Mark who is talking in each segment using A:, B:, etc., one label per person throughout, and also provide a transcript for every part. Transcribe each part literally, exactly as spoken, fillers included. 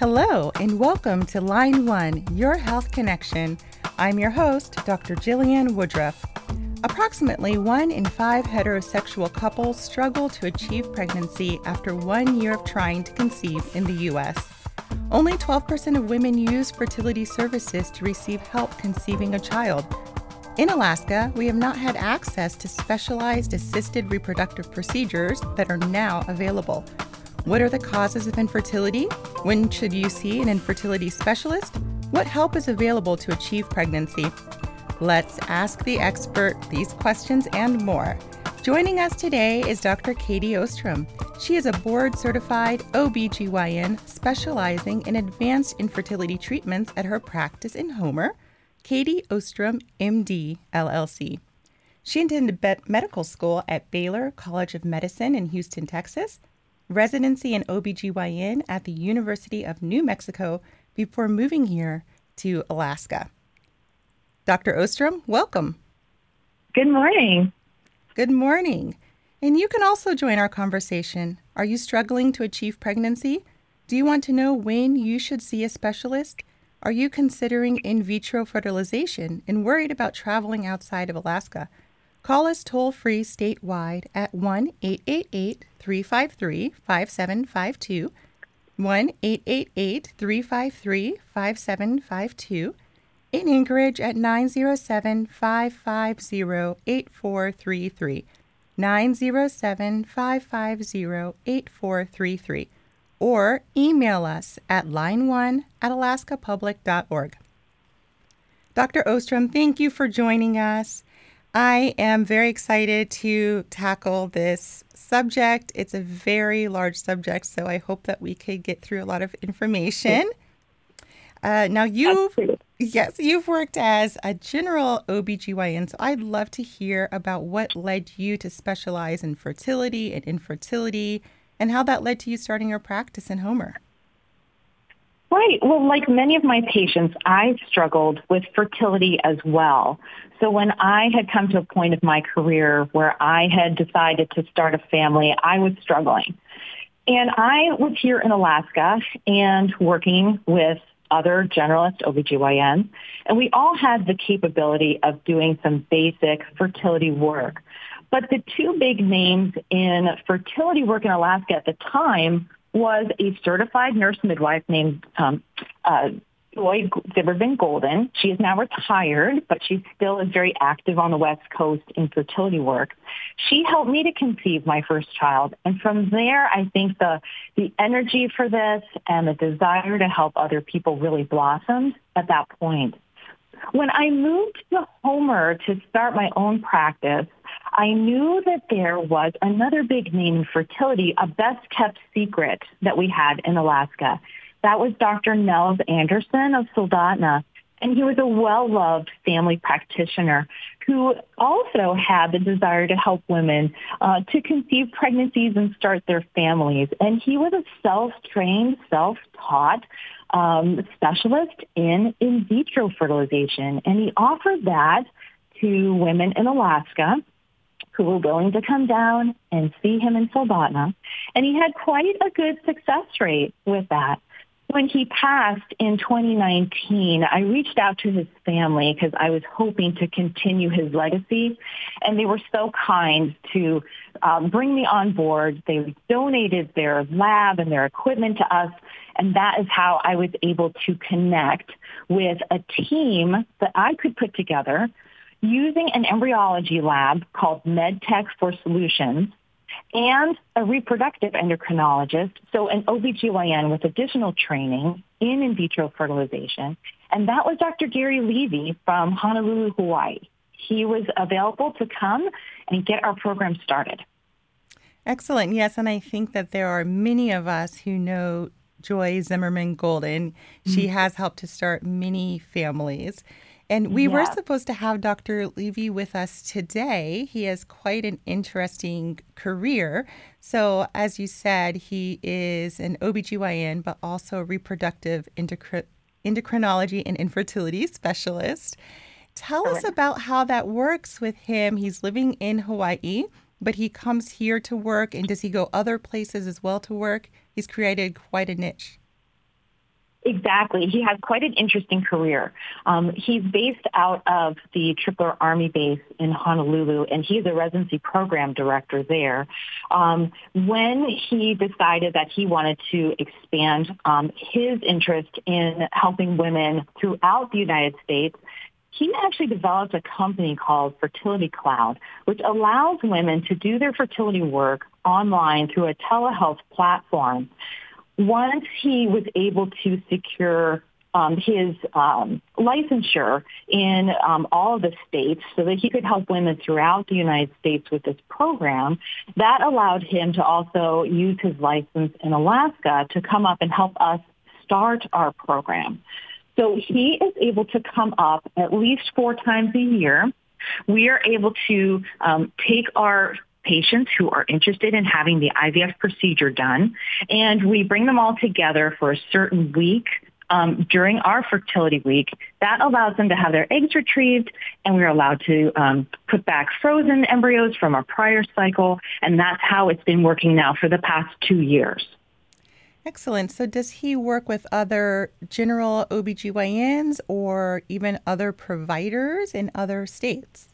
A: Hello, and welcome to Line One, Your Health Connection. I'm your host, Doctor Jillian Woodruff. Approximately one in five heterosexual couples struggle to achieve pregnancy after one year of trying to conceive in the U S. Only twelve percent of women use fertility services to receive help conceiving a child. In Alaska, we have not had access to specialized assisted reproductive procedures that are now available. What are the causes of infertility? When should you see an infertility specialist? What help is available to achieve pregnancy? Let's ask the expert these questions and more. Joining us today is Doctor Katie Ostrom. She is a board-certified O B G Y N specializing in advanced infertility treatments at her practice in Homer, Katie Ostrom, M D, L L C. She attended medical school at Baylor College of Medicine in Houston, Texas, residency in O B G Y N at the University of New Mexico before moving here to Alaska. Doctor Ostrom, welcome.
B: Good morning.
A: Good morning. And you can also join our conversation. Are you struggling to achieve pregnancy? Do you want to know when you should see a specialist? Are you considering in vitro fertilization and worried about traveling outside of Alaska? Call us toll-free statewide at one eight eight eight, three five three, five seven five two, one eight eight eight, three five three, five seven five two, in Anchorage at nine zero seven, five five zero, eight four three three, nine zero seven, five five zero, eight four three three, or email us at line one at alaska public dot org. Doctor Ostrom, thank you for joining us. I am very excited to tackle this subject. It's a very large subject, so I hope that we could get through a lot of information. Uh, now, you've, yes, you've worked as a general O B G Y N, so I'd love to hear about what led you to specialize in fertility and infertility and how that led to you starting your practice in Homer.
B: Right. Well, like many of my patients, I struggled with fertility as well. So when I had come to a point of my career where I had decided to start a family, I was struggling. And I was here in Alaska and working with other generalist O B G Y Ns, and we all had the capability of doing some basic fertility work. But the two big names in fertility work in Alaska at the time was a certified nurse midwife named um, uh, Joy Zimmerman Golden. She is now retired, but she still is very active on the West Coast in fertility work. She helped me to conceive my first child. And from there, I think the, the energy for this and the desire to help other people really blossomed at that point. When I moved to Homer to start my own practice, I knew that there was another big name in fertility, a best-kept secret that we had in Alaska. That was Doctor Nels Anderson of Soldotna, and he was a well-loved family practitioner who also had the desire to help women uh, to conceive pregnancies and start their families. And he was a self-trained, self-taught um, specialist in in vitro fertilization, and he offered that to women in Alaska who were willing to come down and see him in Soldotna, and he had quite a good success rate with that. When he passed in twenty nineteen, I reached out to his family because I was hoping to continue his legacy, and they were so kind to um, bring me on board. They donated their lab and their equipment to us, and that is how I was able to connect with a team that I could put together using an embryology lab called MedTech for Solutions and a reproductive endocrinologist, so an O B G Y N with additional training in in vitro fertilization. And that was Doctor Gary Levy from Honolulu, Hawaii. He was available to come and get our program started.
A: Excellent. Yes, and I think that there are many of us who know Joy Zimmerman Golden. She mm-hmm. has helped to start many families. And we yeah. were supposed to have Doctor Levy with us today. He has quite an interesting career. So as you said, he is an O B G Y N, but also a reproductive endocr- endocrinology and infertility specialist. Tell Correct. us about how that works with him. He's living in Hawaii, but he comes here to work. And does he go other places as well to work? He's created quite a niche.
B: Exactly. He has quite an interesting career. Um, he's based out of the Tripler Army Base in Honolulu, and he's a residency program director there. Um, when he decided that he wanted to expand um, his interest in helping women throughout the United States, he actually developed a company called Fertility Cloud, which allows women to do their fertility work online through a telehealth platform. Once he was able to secure um, his um, licensure in um, all of the states so that he could help women throughout the United States with this program, that allowed him to also use his license in Alaska to come up and help us start our program. So he is able to come up at least four times a year. We are able to um, take our patients who are interested in having the I V F procedure done, and we bring them all together for a certain week um, during our fertility week. That allows them to have their eggs retrieved, and we're allowed to um, put back frozen embryos from our prior cycle, and that's how it's been working now for the past two years.
A: Excellent. So does he work with other general O B G Y Ns or even other providers in other states?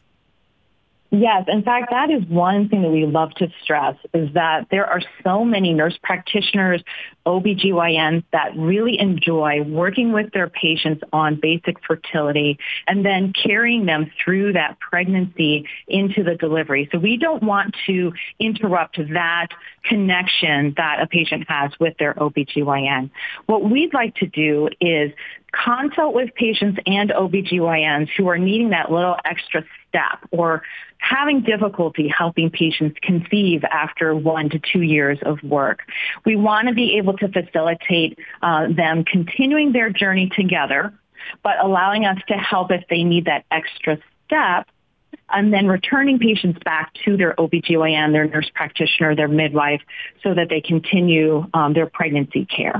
B: Yes. In fact, that is one thing that we love to stress is that there are so many nurse practitioners, O B G Y Ns that really enjoy working with their patients on basic fertility and then carrying them through that pregnancy into the delivery. So we don't want to interrupt that connection that a patient has with their O B G Y N. What we'd like to do is consult with patients and O B G Y Ns who are needing that little extra step or having difficulty helping patients conceive after one to two years of work. We want to be able to facilitate uh, them continuing their journey together, but allowing us to help if they need that extra step, and then returning patients back to their O B G Y N, their nurse practitioner, their midwife, so that they continue um, their pregnancy care.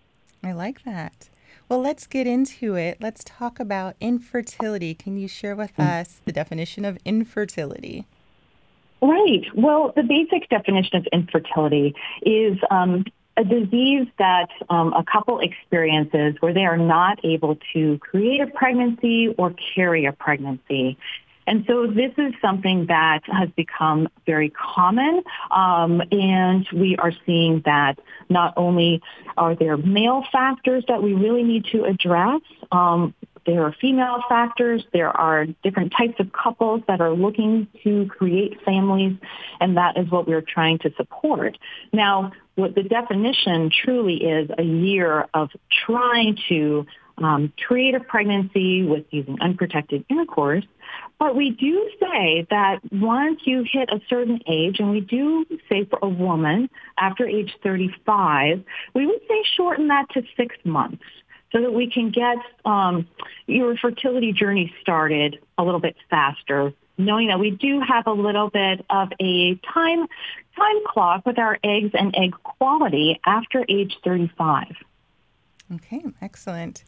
A: I like that. Well, let's get into it. Let's talk about infertility. Can you share with us the definition of infertility?
B: Right. Well, the basic definition of infertility is um, a disease that um, a couple experiences where they are not able to create a pregnancy or carry a pregnancy. And so this is something that has become very common, um, and we are seeing that not only are there male factors that we really need to address, um, there are female factors, there are different types of couples that are looking to create families, and that is what we're trying to support. Now, what the definition truly is a year of trying to um, create a pregnancy with using unprotected intercourse. But we do say that once you hit a certain age, and we do say for a woman after age thirty-five, we would say shorten that to six months so that we can get um, your fertility journey started a little bit faster, knowing that we do have a little bit of a time time clock with our eggs and egg quality after age thirty-five.
A: Okay, excellent.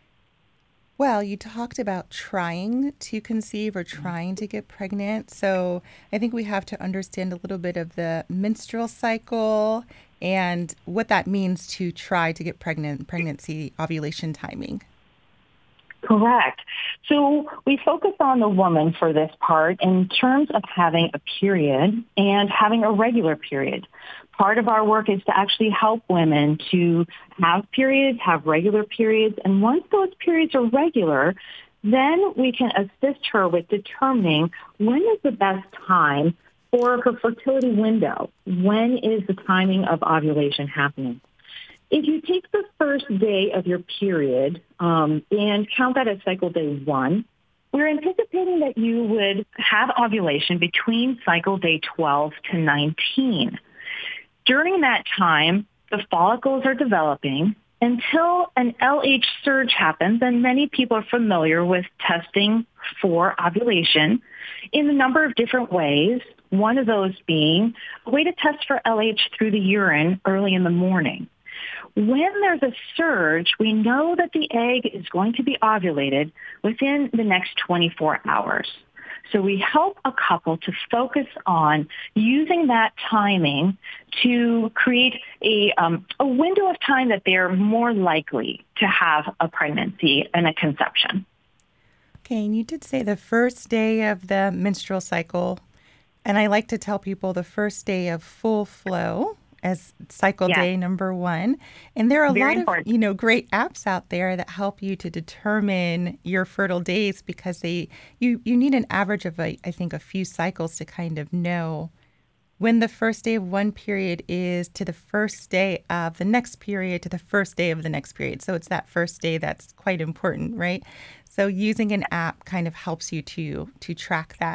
A: Well, you talked about trying to conceive or trying to get pregnant. So I think we have to understand a little bit of the menstrual cycle and what that means to try to get pregnant, pregnancy ovulation timing.
B: Correct. So we focus on the woman for this part in terms of having a period and having a regular period. Part of our work is to actually help women to have periods, have regular periods, and once those periods are regular, then we can assist her with determining when is the best time for her fertility window. When is the timing of ovulation happening? If you take the first day of your period um, and count that as cycle day one, we're anticipating that you would have ovulation between cycle day twelve to nineteen. During that time, the follicles are developing until an L H surge happens, and many people are familiar with testing for ovulation in a number of different ways, one of those being a way to test for L H through the urine early in the morning. When there's a surge, we know that the egg is going to be ovulated within the next twenty-four hours. So we help a couple to focus on using that timing to create a, um, a window of time that they're more likely to have a pregnancy and a conception.
A: Okay, and you did say the first day of the menstrual cycle, and I like to tell people the first day of full flow as cycle
B: Yes.
A: day number one. And there are a
B: Very
A: lot
B: important.
A: of, you know, great apps out there that help you to determine your fertile days because they you you need an average of a, I think a few cycles to kind of know when the first day of one period is to the first day of the next period to the first day of the next period. So it's that first day that's quite important, right? So using an app kind of helps you to to track that.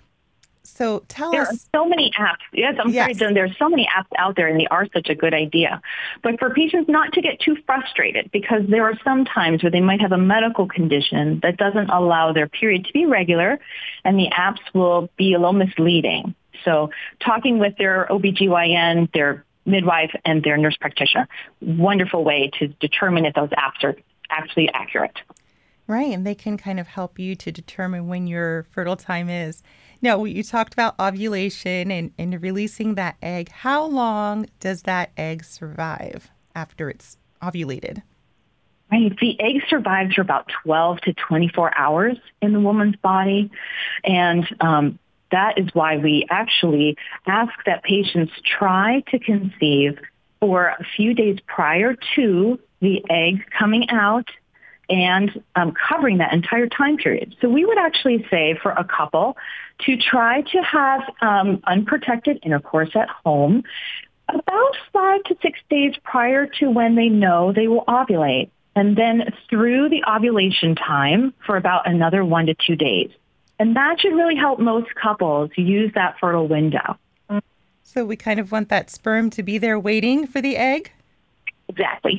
A: So tell
B: There are
A: us.
B: so many apps. Yes, I'm sorry,
A: Yes.
B: Jen. There are so many apps out there, and they are such a good idea. But for patients not to get too frustrated, because there are some times where they might have a medical condition that doesn't allow their period to be regular, and the apps will be a little misleading. So talking with their O B G Y N, their midwife, and their nurse practitioner, wonderful way to determine if those apps are actually accurate.
A: Right, and they can kind of help you to determine when your fertile time is. Now, you talked about ovulation and, and releasing that egg. How long does that egg survive after it's ovulated?
B: Right. The egg survives for about twelve to twenty-four hours in the woman's body. And um, that is why we actually ask that patients try to conceive for a few days prior to the egg coming out and um, covering that entire time period. So we would actually say for a couple to try to have um, unprotected intercourse at home about five to six days prior to when they know they will ovulate. And then through the ovulation time for about another one to two days. And that should really help most couples use that fertile window.
A: So we kind of want that sperm to be there waiting for the egg?
B: Exactly.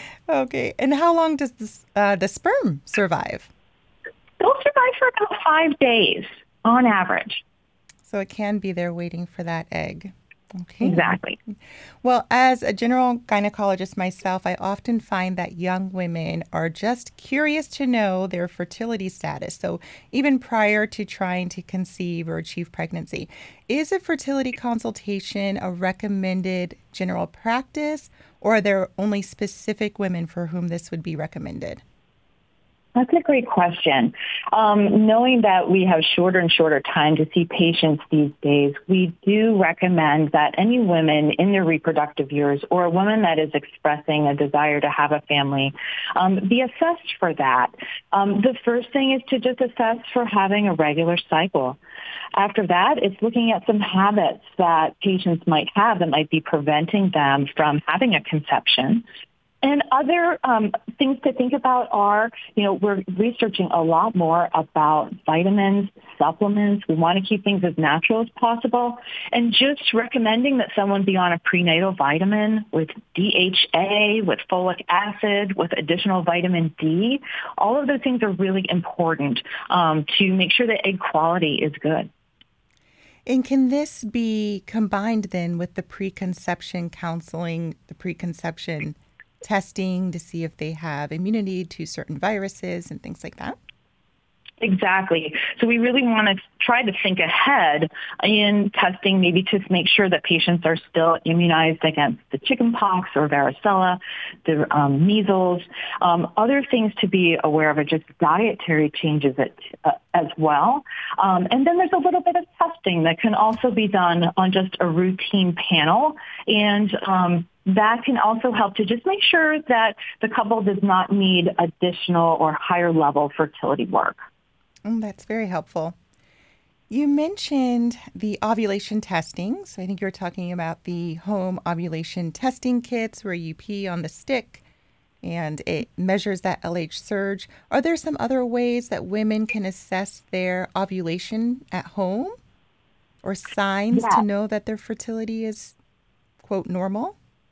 A: Okay. And how long does this, uh, the sperm survive?
B: They'll survive for about five days on average.
A: So it can be there waiting for that egg. Okay.
B: Exactly.
A: Well, as a general gynecologist myself, I often find that young women are just curious to know their fertility status. So even prior to trying to conceive or achieve pregnancy, is a fertility consultation a recommended general practice, or are there only specific women for whom this would be recommended?
B: That's a great question. Um, knowing that we have shorter and shorter time to see patients these days, we do recommend that any women in their reproductive years or a woman that is expressing a desire to have a family um, be assessed for that. Um, the first thing is to just assess for having a regular cycle. After that, it's looking at some habits that patients might have that might be preventing them from having a conception. And other um, things to think about are, you know, we're researching a lot more about vitamins, supplements. We want to keep things as natural as possible. And just recommending that someone be on a prenatal vitamin with D H A, with folic acid, with additional vitamin D. All of those things are really important um, to make sure that egg quality is good.
A: And can this be combined then with the preconception counseling, the preconception testing to see if they have immunity to certain viruses and things like that?
B: Exactly. So we really want to try to think ahead in testing, maybe to make sure that patients are still immunized against the chickenpox or varicella, the um, measles, um, other things to be aware of are just dietary changes at, uh, as well. Um, and then there's a little bit of testing that can also be done on just a routine panel. And um, that can also help to just make sure that the couple does not need additional or higher level fertility work.
A: Oh, that's very helpful. You mentioned the ovulation testing. So I think you were talking about the home ovulation testing kits where you pee on the stick and it measures that L H surge. Are there some other ways that women can assess their ovulation at home or signs
B: Yeah.
A: to know that their fertility is, quote, normal?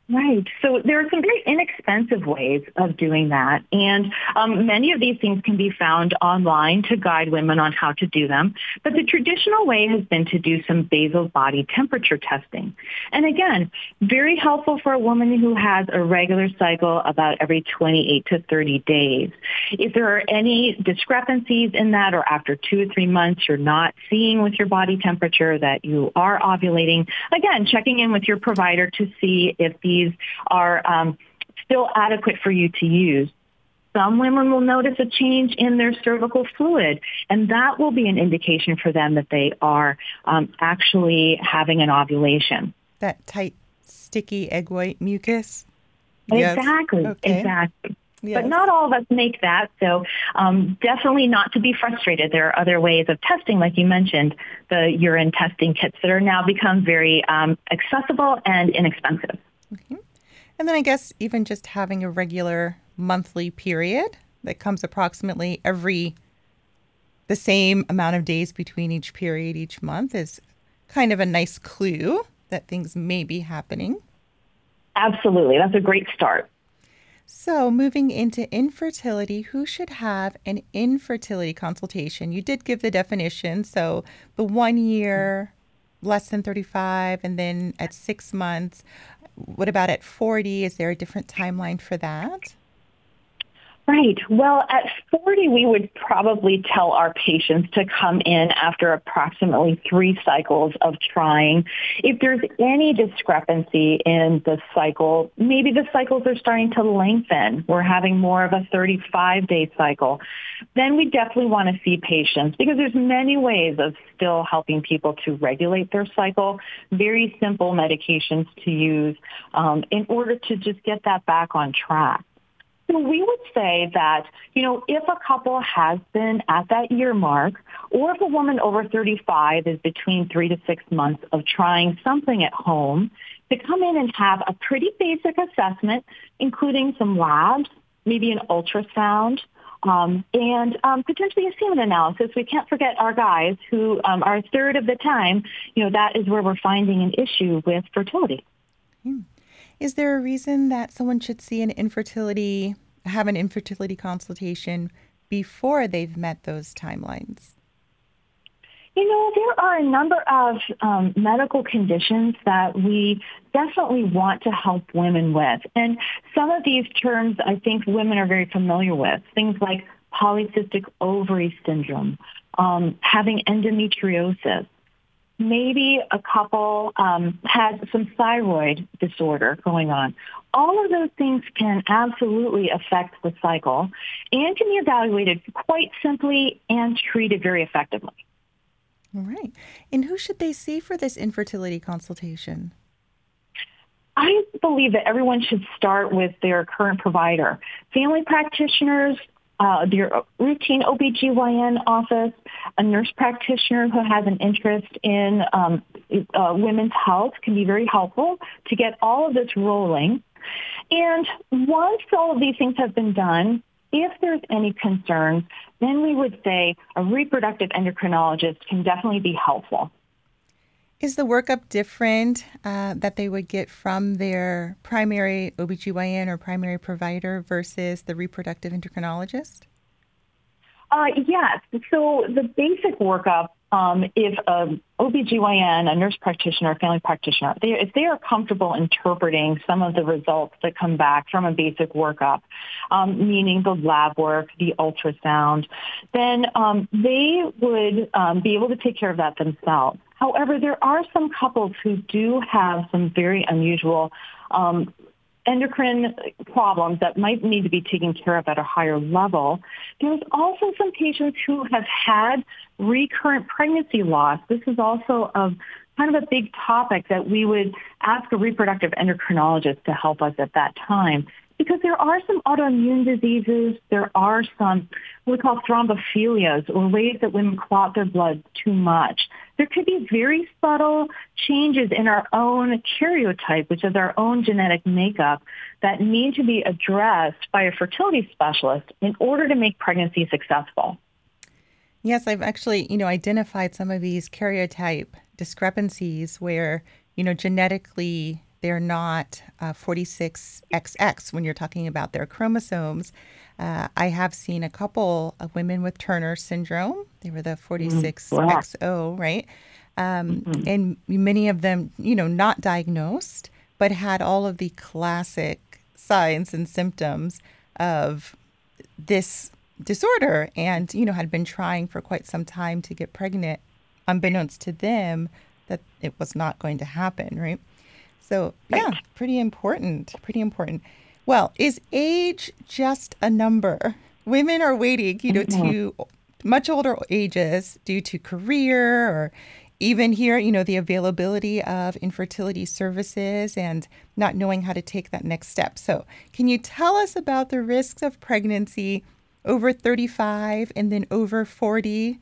B: Right. So there are some very inexpensive ways of doing that. And um, many of these things can be found online to guide women on how to do them. But the traditional way has been to do some basal body temperature testing. And again, very helpful for a woman who has a regular cycle about every twenty-eight to thirty days. If there are any discrepancies in that, or after two or three months you're not seeing with your body temperature that you are ovulating, again, checking in with your provider to see if the are um, still adequate for you to use. Some women will notice a change in their cervical fluid, and that will be an indication for them that they are um, actually having an ovulation.
A: That tight, sticky egg white mucus?
B: Exactly,
A: yes. okay.
B: exactly.
A: Yes.
B: But not all of us make that, so um, definitely not to be frustrated. There are other ways of testing, like you mentioned, the urine testing kits that are now become very um, accessible and inexpensive.
A: Okay. And then I guess even just having a regular monthly period that comes approximately every the same amount of days between each period each month is kind of a nice clue that things may be happening.
B: Absolutely. That's a great start.
A: So moving into infertility, who should have an infertility consultation? You did give the definition. So the one year, less than thirty-five, and then at six months. What about at forty? Is there a different timeline for that?
B: Right. Well, at forty, we would probably tell our patients to come in after approximately three cycles of trying. If there's any discrepancy in the cycle, maybe the cycles are starting to lengthen. We're having more of a thirty-five-day cycle. Then we definitely want to see patients because there's many ways of still helping people to regulate their cycle. Very simple medications to use um, in order to just get that back on track. So we would say that, you know, if a couple has been at that year mark, or if a woman over thirty-five is between three to six months of trying something at home, to come in and have a pretty basic assessment, including some labs, maybe an ultrasound, um, and um, potentially a semen analysis. We can't forget our guys who um, are a third of the time, you know, that is where we're finding an issue with fertility.
A: Hmm. Is there a reason that someone should see an infertility, have an infertility consultation before they've met those timelines?
B: You know, there are a number of um, medical conditions that we definitely want to help women with. And some of these terms I think women are very familiar with, things like polycystic ovary syndrome, um, having endometriosis. Maybe a couple um, has some thyroid disorder going on. All of those things can absolutely affect the cycle and can be evaluated quite simply and treated very effectively.
A: All right. And who should they see for this infertility consultation?
B: I believe that everyone should start with their current provider. Family practitioners, Uh, your routine O B G Y N office, a nurse practitioner who has an interest in um, uh, women's health can be very helpful to get all of this rolling. And once all of these things have been done, if there's any concerns, then we would say a reproductive endocrinologist can definitely be helpful.
A: Is the workup different uh, that they would get from their primary O B G Y N or primary provider versus the reproductive endocrinologist?
B: Uh, yes. So the basic workup, um, if a O B G Y N, a nurse practitioner, a family practitioner, they, if they are comfortable interpreting some of the results that come back from a basic workup, um, meaning the lab work, the ultrasound, then um, they would um, be able to take care of that themselves. However, there are some couples who do have some very unusual um, endocrine problems that might need to be taken care of at a higher level. There's also some patients who have had recurrent pregnancy loss. This is also a kind of a big topic that we would ask a reproductive endocrinologist to help us at that time. Because there are some autoimmune diseases, there are some what we call thrombophilias, or ways that women clot their blood too much. There could be very subtle changes in our own karyotype, which is our own genetic makeup, that need to be addressed by a fertility specialist in order to make pregnancy successful.
A: Yes, I've actually, you know, identified some of these karyotype discrepancies where, you know, genetically They're not uh, forty-six X X when you're talking about their chromosomes. Uh, I have seen a couple of women with Turner syndrome. They were the forty-six X O, right? Um, mm-hmm. And many of them, you know, not diagnosed, but had all of the classic signs and symptoms of this disorder and, you know, had been trying for quite some time to get pregnant, unbeknownst to them that it was not going to happen, right? So, yeah, pretty important, pretty important. Well, is age just a number? Women are waiting, you know, mm-hmm. to much older ages due to career or even here, you know, the availability of infertility services and not knowing how to take that next step. So can you tell us about the risks of pregnancy over thirty-five and then over forty?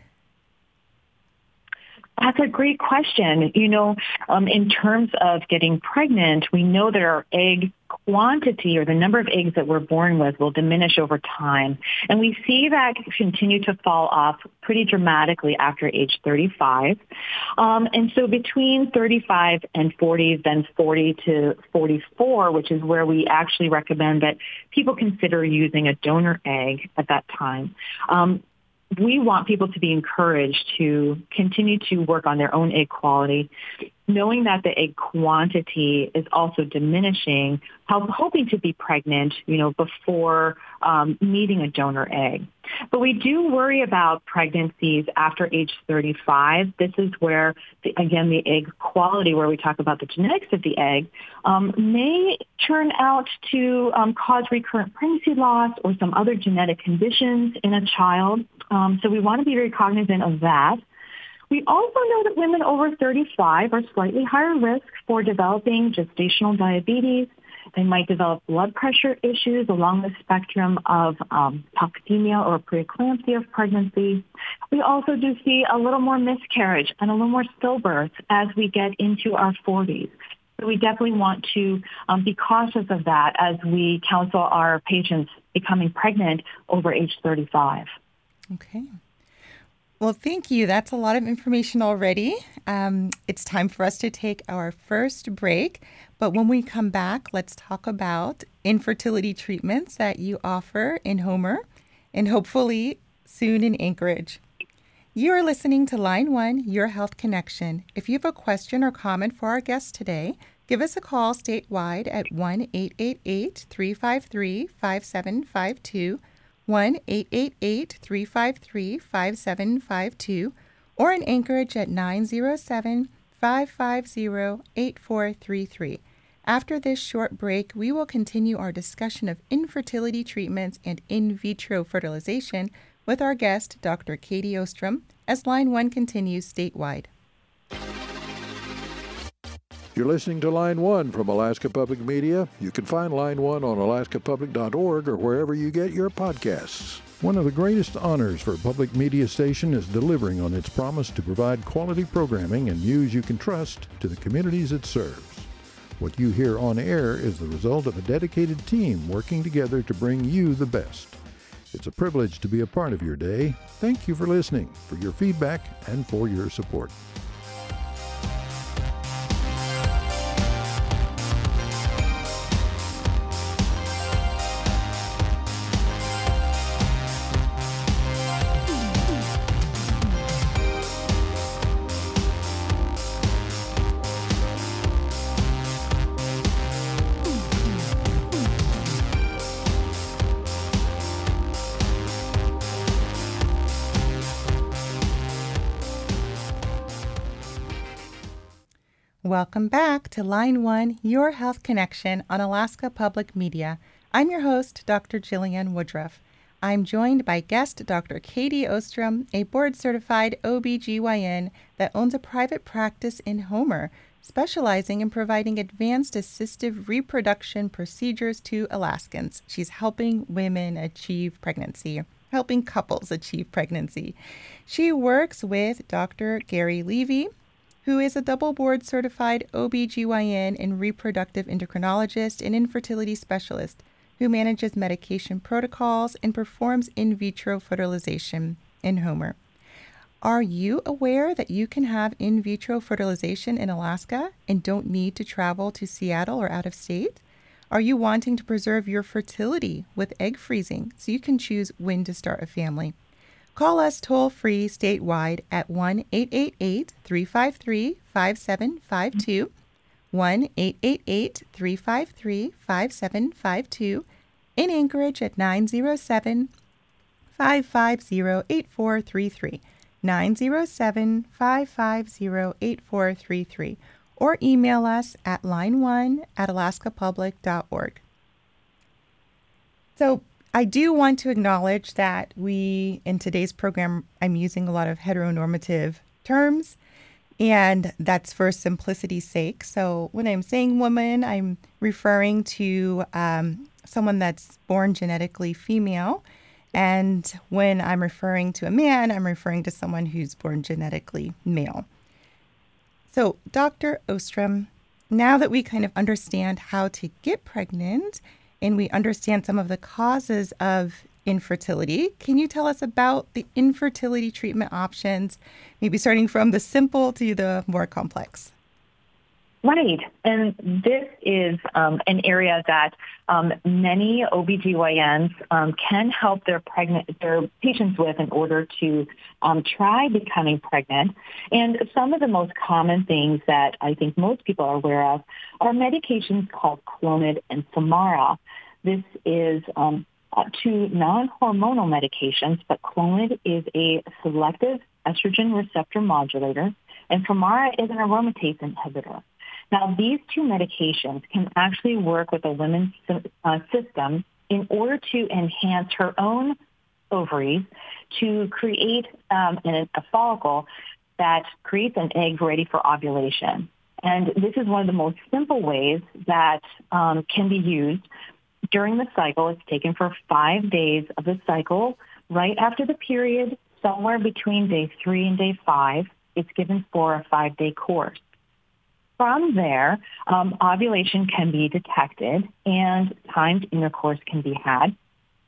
B: That's a great question. You know, um, in terms of getting pregnant, we know that our egg quantity or the number of eggs that we're born with will diminish over time. And we see that continue to fall off pretty dramatically after age thirty-five. Um, and so between thirty-five and forty, then forty to forty-four, which is where we actually recommend that people consider using a donor egg at that time. Um, We want people to be encouraged to continue to work on their own egg quality, knowing that the egg quantity is also diminishing, help, hoping to be pregnant, you know, before um, needing a donor egg. But we do worry about pregnancies after age thirty-five. This is where, the, again, the egg quality, where we talk about the genetics of the egg, um, may turn out to um, cause recurrent pregnancy loss or some other genetic conditions in a child. Um, so we want to be very cognizant of that. We also know that women over thirty-five are slightly higher risk for developing gestational diabetes. They might develop blood pressure issues along the spectrum of um, toxemia or preeclampsia of pregnancy. We also do see a little more miscarriage and a little more stillbirth as we get into our forties. So we definitely want to um, be cautious of that as we counsel our patients becoming pregnant over age thirty-five.
A: Okay. Well, thank you. That's a lot of information already. Um, it's time for us to take our first break. But when we come back, let's talk about infertility treatments that you offer in Homer and hopefully soon in Anchorage. You are listening to Line One, Your Health Connection. If you have a question or comment for our guest today, give us a call statewide at one eight eight eight, three five three, five seven five two. one eight eight eight, three five three, five seven five two, or in Anchorage at nine zero seven, five five zero, eight four three three. After this short break, we will continue our discussion of infertility treatments and in vitro fertilization with our guest, Doctor Katie Ostrom, as Line One continues statewide.
C: You're listening to Line One from Alaska Public Media. You can find Line One on alaska public dot org or wherever you get your podcasts. One of the greatest honors for a public media station is delivering on its promise to provide quality programming and news you can trust to the communities it serves. What you hear on air is the result of a dedicated team working together to bring you the best. It's a privilege to be a part of your day. Thank you for listening, for your feedback, and for your support.
A: Welcome back to Line One, Your Health Connection on Alaska Public Media. I'm your host, Doctor Jillian Woodruff. I'm joined by guest Doctor Katie Ostrom, a board-certified O B G Y N that owns a private practice in Homer, specializing in providing advanced assistive reproduction procedures to Alaskans. She's helping women achieve pregnancy, helping couples achieve pregnancy. She works with Doctor Gary Levy, who is a double board certified O B G Y N and reproductive endocrinologist and infertility specialist who manages medication protocols and performs in vitro fertilization in Homer. Are you aware that you can have in vitro fertilization in Alaska and don't need to travel to Seattle or out of state? Are you wanting to preserve your fertility with egg freezing so you can choose when to start a family? Call us toll-free statewide at one eight eight eight, three five three, five seven five two, one eight eight eight, three five three, five seven five two, in Anchorage at nine zero seven, five five zero, eight four three three, nine zero seven, five five zero, eight four three three, or email us at line one at alaska public dot org. So I do want to acknowledge that we, in today's program, I'm using a lot of heteronormative terms, and that's for simplicity's sake. So when I'm saying woman, I'm referring to um, someone that's born genetically female. And when I'm referring to a man, I'm referring to someone who's born genetically male. So, Doctor Ostrom, now that we kind of understand how to get pregnant and we understand some of the causes of infertility, can you tell us about the infertility treatment options, maybe starting from the simple to the more complex?
B: Right. And this is um, an area that um, many O B G Y Ns um, can help their pregnant their patients with in order to um, try becoming pregnant. And some of the most common things that I think most people are aware of are medications called Clomid and Femara. This is um, uh, two non-hormonal medications, but Clomid is a selective estrogen receptor modulator, and Femara is an aromatase inhibitor. Now, these two medications can actually work with a woman's uh, system in order to enhance her own ovaries to create um, an, a follicle that creates an egg ready for ovulation. And this is one of the most simple ways that um, can be used during the cycle. It's taken for five days of the cycle, right after the period, somewhere between day three and day five. It's given for a five-day course. From there, um, ovulation can be detected and timed intercourse can be had.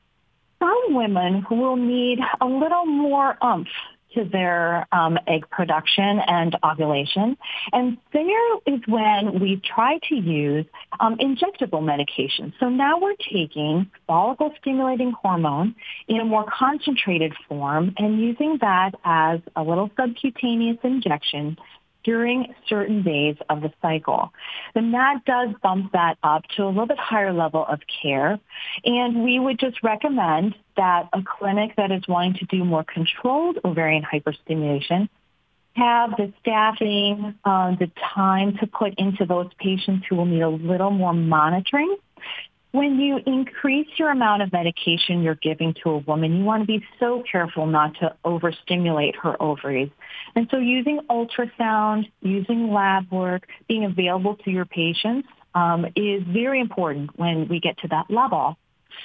B: Some women will need a little more oomph to their um, egg production and ovulation. And there is when we try to use um, injectable medications. So now we're taking follicle-stimulating hormone in a more concentrated form and using that as a little subcutaneous injection during certain days of the cycle. Then that does bump that up to a little bit higher level of care. And we would just recommend that a clinic that is wanting to do more controlled ovarian hyperstimulation have the staffing, uh, the time to put into those patients who will need a little more monitoring. When you increase your amount of medication you're giving to a woman, you want to be so careful not to overstimulate her ovaries. And so using ultrasound, using lab work, being available to your patients um, is very important when we get to that level.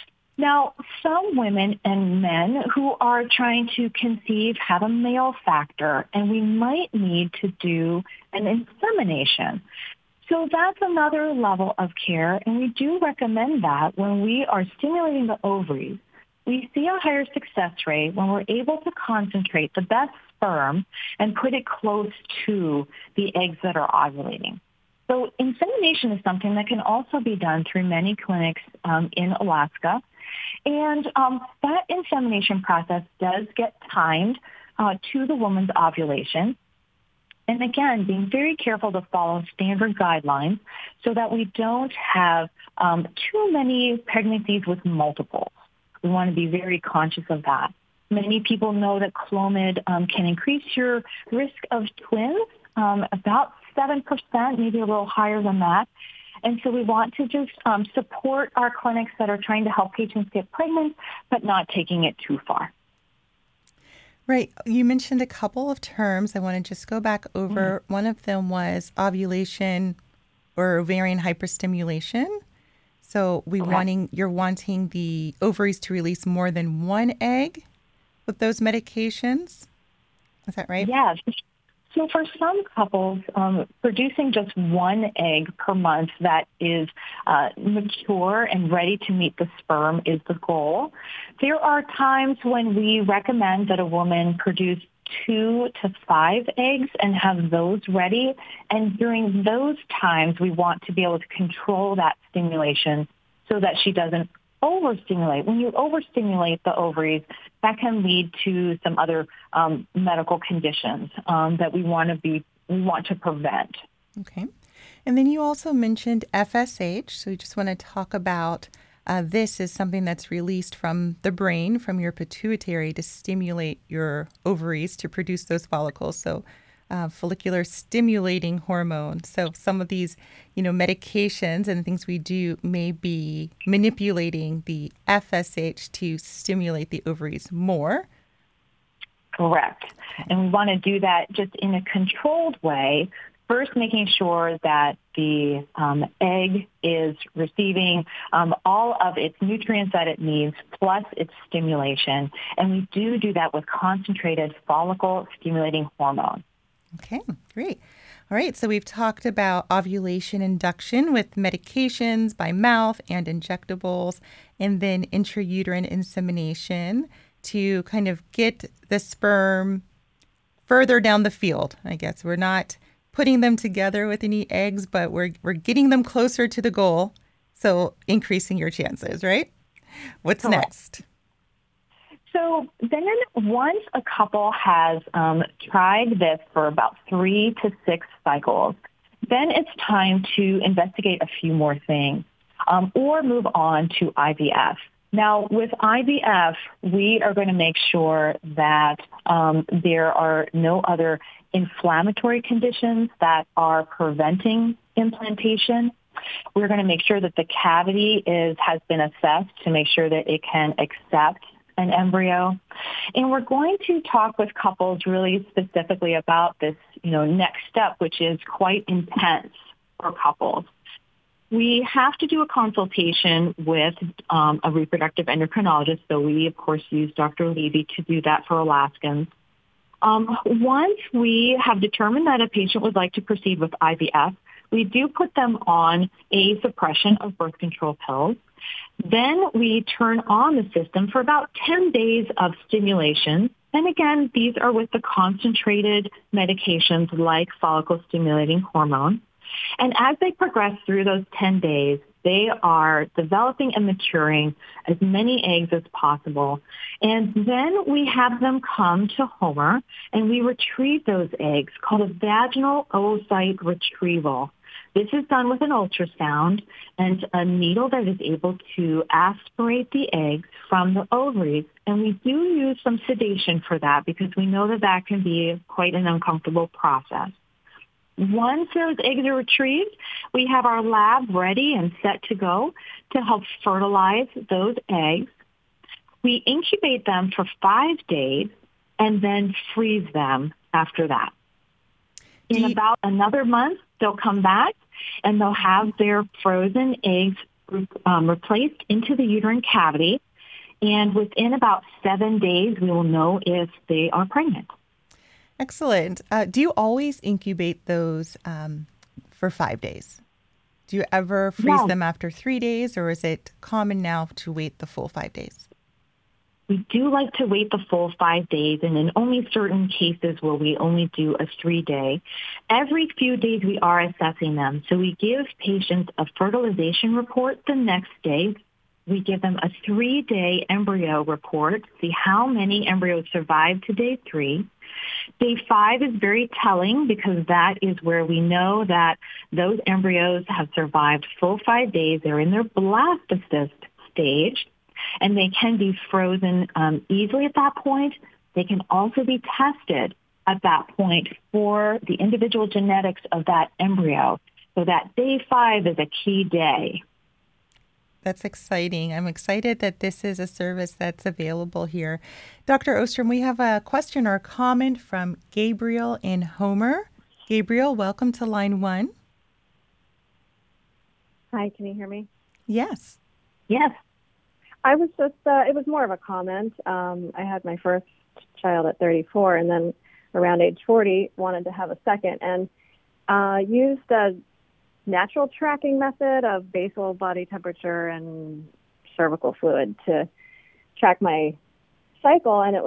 B: Now, some women and men who are trying to conceive have a male factor, and we might need to do an insemination. So that's another level of care, and we do recommend that when we are stimulating the ovaries. We see a higher success rate when we're able to concentrate the best sperm and put it close to the eggs that are ovulating. So insemination is something that can also be done through many clinics um, in Alaska. And um, that insemination process does get timed uh, to the woman's ovulation. And again, being very careful to follow standard guidelines so that we don't have um, too many pregnancies with multiples. We want to be very conscious of that. Many people know that Clomid um, can increase your risk of twins um, about seven percent, maybe a little higher than that. And so we want to just um, support our clinics that are trying to help patients get pregnant, but not taking it too far.
A: Right. You mentioned a couple of terms. I want to just go back over. Mm-hmm. One of them was ovulation or ovarian hyperstimulation. So we okay. wanting you're wanting the ovaries to release more than one egg with those medications. Is that right?
B: Yes. So for some couples, um, producing just one egg per month that is uh, mature and ready to meet the sperm is the goal. There are times when we recommend that a woman produce two to five eggs and have those ready. And during those times, we want to be able to control that stimulation so that she doesn't overstimulate. When you overstimulate the ovaries, that can lead to some other um, medical conditions um, that we want to be we want to prevent.
A: Okay. And then you also mentioned F S H. So we just want to talk about uh, this is something that's released from the brain, from your pituitary to stimulate your ovaries to produce those follicles. So uh, follicular stimulating hormone. So some of these, you know, medications and things we do may be manipulating the F S H to stimulate the ovaries more.
B: Correct. And we want to do that just in a controlled way. First, making sure that the um, egg is receiving um, all of its nutrients that it needs, plus its stimulation. And we do do that with concentrated follicle-stimulating hormone.
A: Okay, great. All right, so we've talked about ovulation induction with medications by mouth and injectables, and then intrauterine insemination to kind of get the sperm further down the field, I guess. We're not putting them together with any eggs, but we're we're getting them closer to the goal, so increasing your chances, right? What's
B: Correct.
A: Next?
B: So then once a couple has um, tried this for about three to six cycles, then it's time to investigate a few more things um, or move on to I V F. Now, with I V F, we are going to make sure that um, there are no other inflammatory conditions that are preventing implantation. We're going to make sure that the cavity is has been assessed to make sure that it can accept an embryo. And we're going to talk with couples really specifically about this, you know, next step, which is quite intense for couples. We have to do a consultation with um, a reproductive endocrinologist. So we, of course, use Doctor Levy to do that for Alaskans. Um, once we have determined that a patient would like to proceed with I V F, we do put them on a suppression of birth control pills. Then we turn on the system for about ten days of stimulation. And again, these are with the concentrated medications like follicle-stimulating hormone. And as they progress through those ten days, they are developing and maturing as many eggs as possible. And then we have them come to Homer, and we retrieve those eggs, called a vaginal oocyte retrieval. This is done with an ultrasound and a needle that is able to aspirate the eggs from the ovaries. And we do use some sedation for that because we know that that can be quite an uncomfortable process. Once those eggs are retrieved, we have our lab ready and set to go to help fertilize those eggs. We incubate them for five days and then freeze them after that. In about another month, they'll come back and they'll have their frozen eggs um, replaced into the uterine cavity. And within about seven days, we will know if they are pregnant.
A: Excellent. Uh, do you always incubate those um, for five days? Do you ever freeze
B: No.
A: them after three days, or is it common now to wait the full five days?
B: We do like to wait the full five days, and in only certain cases will we only do a three-day. Every few days we are assessing them. So we give patients a fertilization report the next day. We give them a three-day embryo report, see how many embryos survived to day three. Day five is very telling because that is where we know that those embryos have survived full five days. They're in their blastocyst stage, and they can be frozen um, easily at that point. They can also be tested at that point for the individual genetics of that embryo. So that day five is a key day.
A: That's exciting. I'm excited that this is a service that's available here. Doctor Ostrom, we have a question or a comment from Gabriel in Homer. Gabriel, welcome to line one.
D: Hi, can you hear me?
A: Yes.
B: Yes.
D: I was just, uh, it was more of a comment. Um, I had my first child at thirty-four, and then around age forty, wanted to have a second, and uh, used a natural tracking method of basal body temperature and cervical fluid to track my cycle, and it was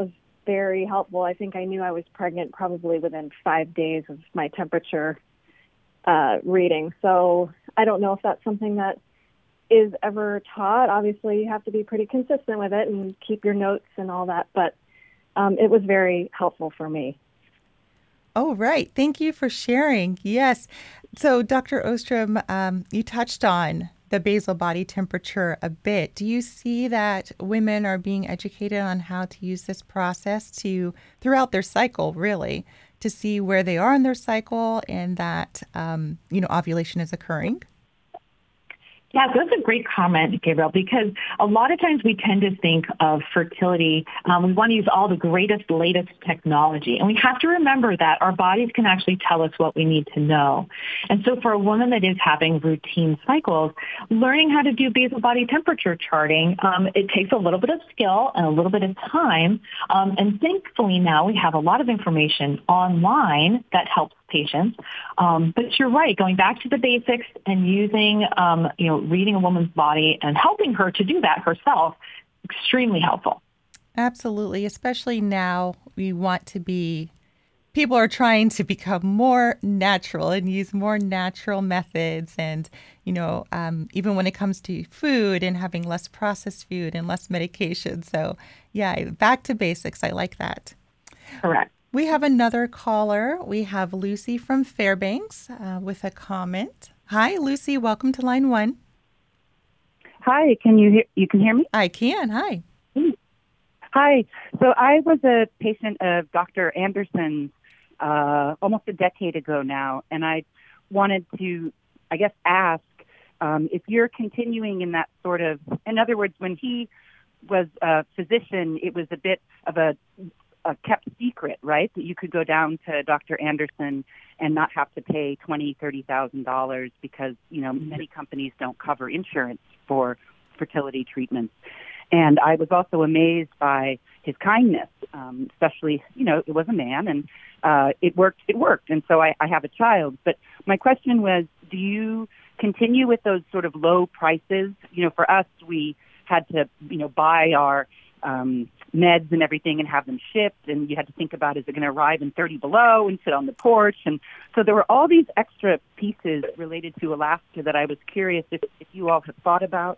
D: very helpful. I think I knew I was pregnant probably within five days of my temperature uh, reading. So I don't know if that's something that is ever taught. Obviously, you have to be pretty consistent with it and keep your notes and all that. But um, it was very helpful for me.
A: Oh, right. Thank you for sharing. Yes. So, Doctor Ostrom, um, you touched on the basal body temperature a bit. Do you see that women are being educated on how to use this process to throughout their cycle, really, to see where they are in their cycle and that, um, you know, ovulation is occurring?
B: Yeah, so that's a great comment, Gabrielle, because a lot of times we tend to think of fertility. Um, we want to use all the greatest, latest technology. And we have to remember that our bodies can actually tell us what we need to know. And so for a woman that is having routine cycles, learning how to do basal body temperature charting, um, it takes a little bit of skill and a little bit of time. Um, and thankfully now we have a lot of information online that helps patients. Um, but you're right, going back to the basics and using, um, you know, reading a woman's body and helping her to do that herself, extremely helpful.
A: Absolutely. Especially now we want to be, people are trying to become more natural and use more natural methods. And, you know, um, even when it comes to food and having less processed food and less medication. So yeah, back to basics. I like that.
B: Correct.
A: We have another caller. We have Lucy from Fairbanks uh, with a comment. Hi, Lucy. Welcome to line one.
E: Hi. Can you hear? You can hear me?
A: I can. Hi.
E: Hi. So I was a patient of Doctor Anderson's uh, almost a decade ago now, and I wanted to, I guess, ask um, if you're continuing in that sort of. In other words, when he was a physician, it was a bit of a a kept secret, right? That you could go down to Doctor Anderson and not have to pay twenty, thirty thousand dollars because, you know, many companies don't cover insurance for fertility treatments. And I was also amazed by his kindness, um, especially, you know, it was a man and uh, it worked, it worked. And so I, I have a child. But my question was, do you continue with those sort of low prices? You know, for us, we had to, you know, buy our um, meds and everything and have them shipped. And you had to think about, is it going to arrive in thirty below and sit on the porch? And so there were all these extra pieces related to Alaska that I was curious if, if you all have thought about.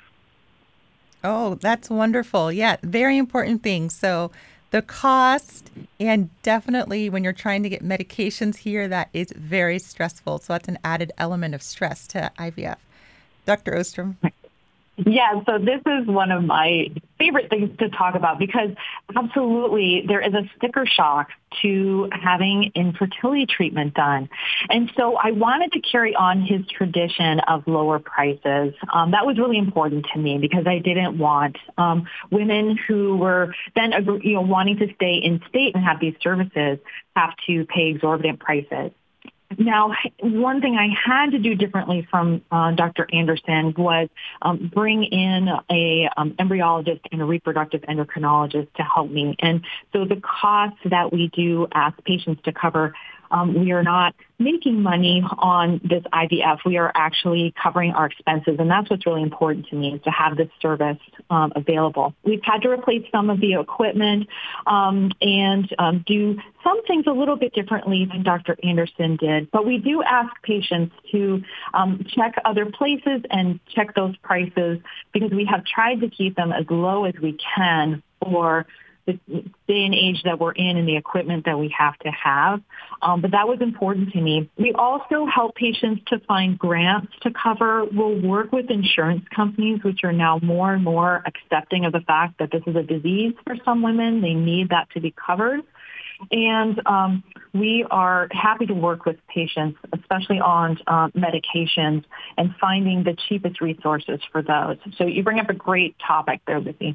A: Oh, that's wonderful. Yeah, very important thing. So the cost, and definitely when you're trying to get medications here, that is very stressful. So that's an added element of stress to I V F. Doctor Ostrom.
B: Yeah, so this is one of my favorite things to talk about because absolutely there is a sticker shock to having infertility treatment done. And so I wanted to carry on his tradition of lower prices. Um, that was really important to me because I didn't want um, women who were then you know, wanting to stay in state and have these services have to pay exorbitant prices. Now, one thing I had to do differently from uh, Doctor Anderson was um, bring in a um, embryologist and a reproductive endocrinologist to help me. And so the costs that we do ask patients to cover, um, we are not making money on this I V F. We are actually covering our expenses, and that's what's really important to me is to have this service um, available. We've had to replace some of the equipment um, and um, do some things a little bit differently than Doctor Anderson did, but we do ask patients to um, check other places and check those prices because we have tried to keep them as low as we can for the day and age that we're in and the equipment that we have to have. Um, but that was important to me. We also help patients to find grants to cover. We'll work with insurance companies, which are now more and more accepting of the fact that this is a disease for some women. They need that to be covered. And um, we are happy to work with patients, especially on uh, medications, and finding the cheapest resources for those. So you bring up a great topic there, Lizzie.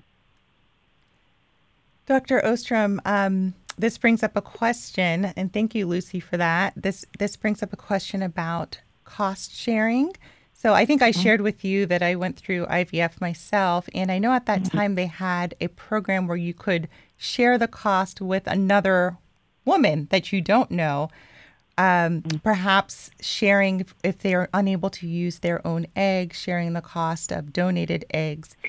A: Doctor Ostrom, um, this brings up a question, and thank you, Lucy, for that. This this brings up a question about cost sharing. So I think I shared with you that I went through I V F myself, and I know at that time they had a program where you could share the cost with another woman that you don't know, um, perhaps sharing if they are unable to use their own eggs, sharing the cost of donated eggs.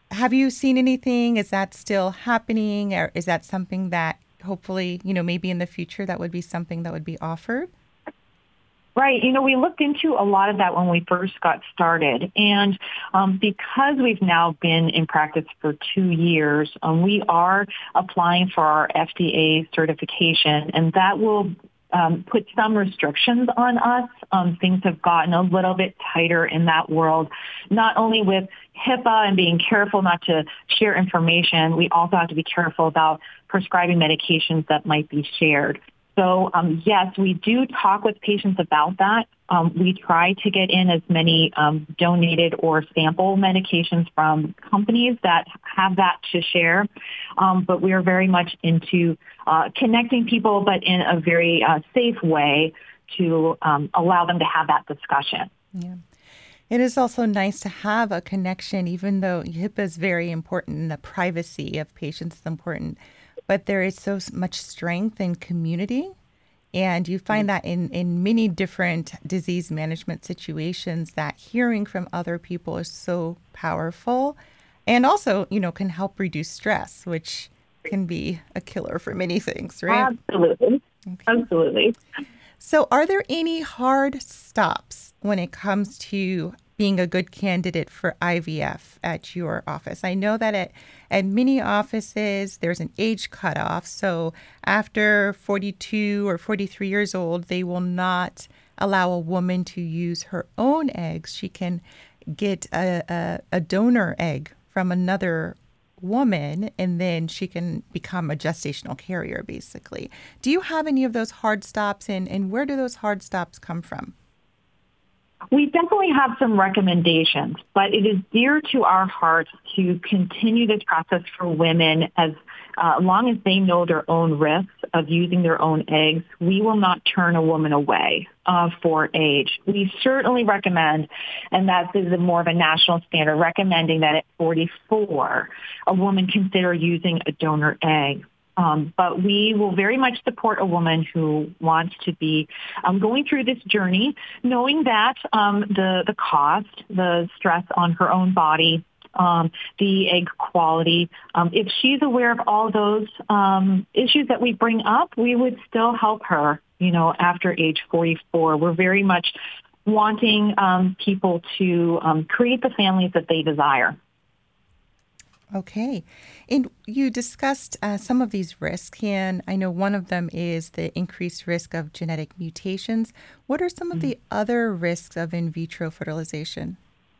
A: have you seen anything? Is that still happening, or is that something that hopefully, you know, maybe in the future that would be something that would be offered?
B: Right. You know, we looked into a lot of that when we first got started. And um, because we've now been in practice for two years, um, we are applying for our F D A certification, and that will um, put some restrictions on us. Um, things have gotten a little bit tighter in that world, not only with HIPAA and being careful not to share information, we also have to be careful about prescribing medications that might be shared. So, um, yes, we do talk with patients about that. Um, we try to get in as many um, donated or sample medications from companies that have that to share. Um, but we are very much into uh, connecting people, but in a very uh, safe way to um, allow them to have that discussion.
A: Yeah. It is also nice to have a connection, even though HIPAA is very important and the privacy of patients is important. But there is so much strength in community. And you find that in, in many different disease management situations that hearing from other people is so powerful and also, you know, can help reduce stress, which can be a killer for many things, right?
B: Absolutely.
A: Okay.
B: Absolutely.
A: So are there any hard stops when it comes to being a good candidate for I V F at your office? I know that at, at many offices, there's an age cutoff. So after forty-two or forty-three years old, they will not allow a woman to use her own eggs. She can get a, a, a donor egg from another woman, and then she can become a gestational carrier, basically. Do you have any of those hard stops, and, and where do those hard stops come from?
B: We definitely have some recommendations, but it is dear to our hearts to continue this process for women as uh, long as they know their own risks of using their own eggs. We will not turn a woman away uh, for age. We certainly recommend, and that is a more of a national standard, recommending that at forty-four, a woman consider using a donor egg. Um, but we will very much support a woman who wants to be um, going through this journey, knowing that um, the, the cost, the stress on her own body, um, the egg quality, um, if she's aware of all those um, issues that we bring up, we would still help her, you know, after age forty-four. We're very much wanting um, people to um, create the families that they desire.
A: Okay. And you discussed uh, some of these risks, and I know one of them is the increased risk of genetic mutations. What are some of the other risks of in vitro fertilization?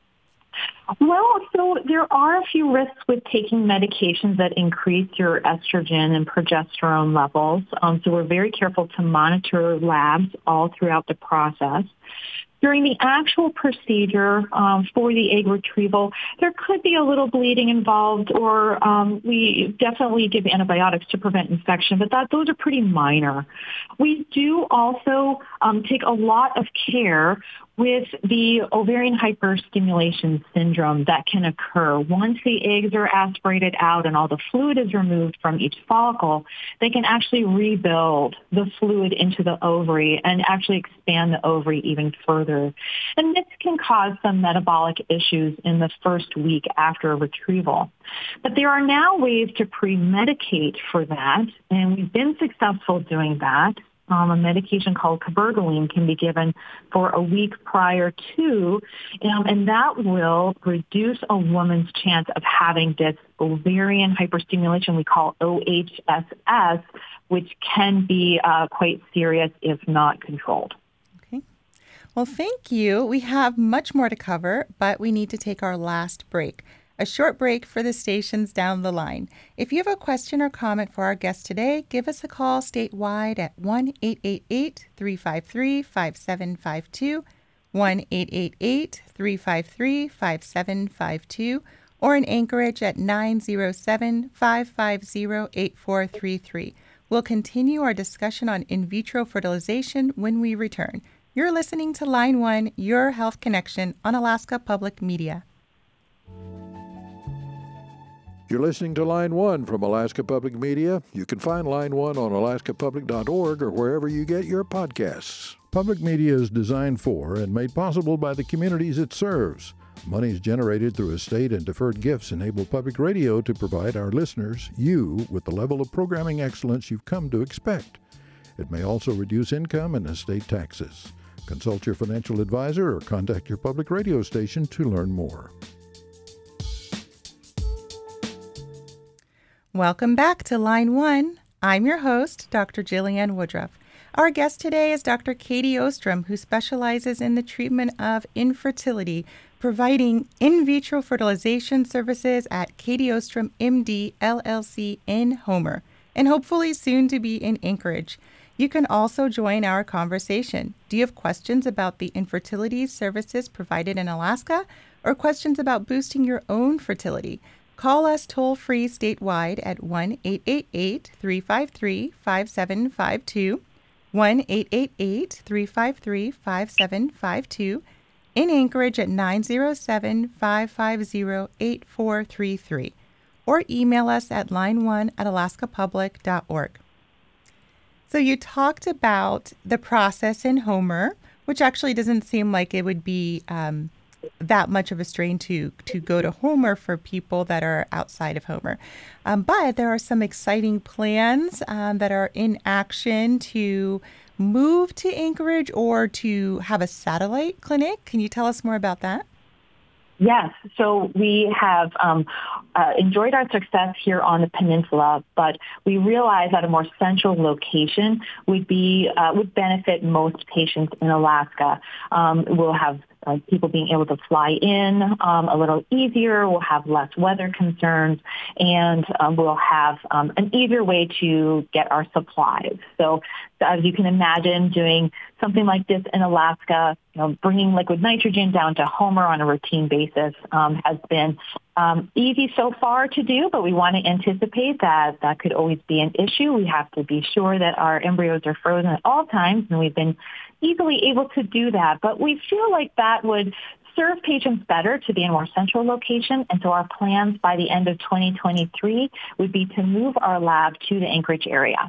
B: Well, so there are a few risks with taking medications that increase your estrogen and progesterone levels. Um, so we're very careful to monitor labs all throughout the process. During the actual procedure um, for the egg retrieval, there could be a little bleeding involved, or um, we definitely give antibiotics to prevent infection, but that those are pretty minor. We do also um, take a lot of care with the ovarian hyperstimulation syndrome that can occur. Once the eggs are aspirated out and all the fluid is removed from each follicle, they can actually rebuild the fluid into the ovary and actually expand the ovary even further. And this can cause some metabolic issues in the first week after retrieval. But there are now ways to pre-medicate for that, and we've been successful doing that. Um, a medication called cabergoline can be given for a week prior to, um, and that will reduce a woman's chance of having this ovarian hyperstimulation we call O H S S, which can be uh, quite serious if not controlled.
A: Okay. Well, thank you. We have much more to cover, but we need to take our last break. A short break for the stations down the line. If you have a question or comment for our guest today, give us a call statewide at one eight eight eight, three five three, five seven five two, one eight eight eight, three five three, five seven five two, or in Anchorage at nine zero seven, five five zero, eight four three three. We'll continue our discussion on in vitro fertilization when we return. You're listening to Line One, your health connection on Alaska Public Media.
C: You're listening to Line One from Alaska Public Media. You can find Line One on alaska public dot org or wherever you get your podcasts. Public media is designed for and made possible by the communities it serves. Monies generated through estate and deferred gifts enable public radio to provide our listeners, you, with the level of programming excellence you've come to expect. It may also reduce income and estate taxes. Consult your financial advisor or contact your public radio station to learn more.
A: Welcome back to Line One. I'm your host, Doctor Jillian Woodruff. Our guest today is Doctor Katie Ostrom, who specializes in the treatment of infertility, providing in vitro fertilization services at Katie Ostrom, M D, L L C in Homer, and hopefully soon to be in Anchorage. You can also join our conversation. Do you have questions about the infertility services provided in Alaska or questions about boosting your own fertility? Call us toll-free statewide at one eight eight eight, three five three, five seven five two, one eight eight eight, three five three, five seven five two, in Anchorage at nine zero seven, five five zero, eight four three three, or email us at line one at alaska public dot org. So you talked about the process in Homer, which actually doesn't seem like it would be um, that much of a strain to to go to Homer for people that are outside of Homer. Um, but there are some exciting plans um, that are in action to move to Anchorage or to have a satellite clinic. Can you tell us more about that?
B: Yes. So we have um, uh, enjoyed our success here on the peninsula, but we realize that a more central location would be uh, would benefit most patients in Alaska. Um, we'll have uh, people being able to fly in um, a little easier. We'll have less weather concerns, and um, we'll have um, an easier way to get our supplies. So, as you can imagine, doing something like this in Alaska, you know, bringing liquid nitrogen down to Homer on a routine basis um, has been um, easy so far to do, but we want to anticipate that that could always be an issue. We have to be sure that our embryos are frozen at all times, and we've been easily able to do that. But we feel like that would serve patients better to be in a more central location, and so our plans by the end of twenty twenty-three would be to move our lab to the Anchorage area.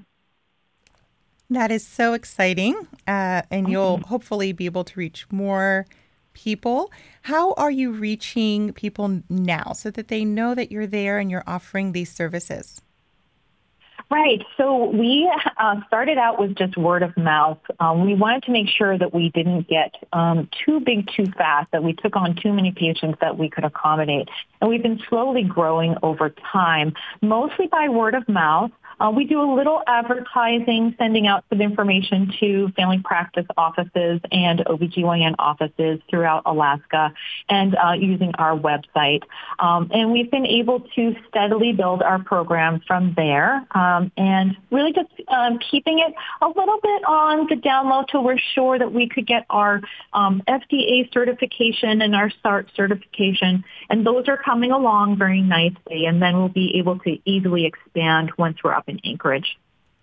A: That is so exciting, uh, and you'll hopefully be able to reach more people. How are you reaching people now so that they know that you're there and you're offering these services?
B: Right. So we uh, started out with just word of mouth. Um, we wanted to make sure that we didn't get um, too big too fast, that we took on too many patients that we could accommodate. And we've been slowly growing over time, mostly by word of mouth. Uh, we do a little advertising, sending out some information to family practice offices and O B G Y N offices throughout Alaska, and uh, using our website. Um, and we've been able to steadily build our program from there, um, and really just um, keeping it a little bit on the down low till we're sure that we could get our um, F D A certification and our S A R T certification. And those are coming along very nicely, and then we'll be able to easily expand once we're up in Anchorage.